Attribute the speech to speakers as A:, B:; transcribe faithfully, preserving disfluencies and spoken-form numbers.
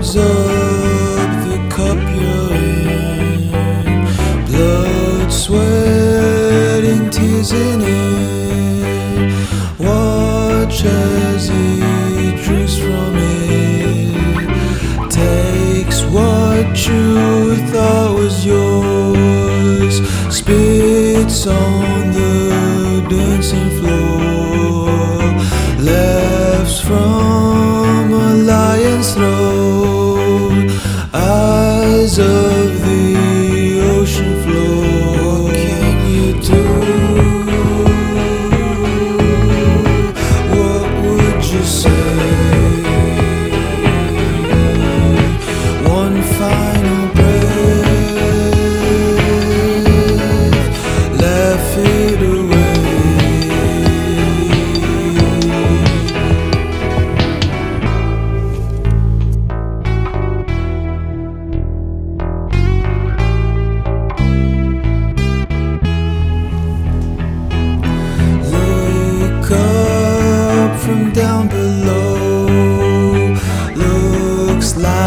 A: Loads up the cup you're in, blood, sweat, and tears in it. Watch as he drinks from it, takes what you thought was yours, spits on the dancing floor, laughs from a lion's throat, eyes of the ocean floor. What can you do? What would you say? One final breath, laugh it away. Up from down below, looks like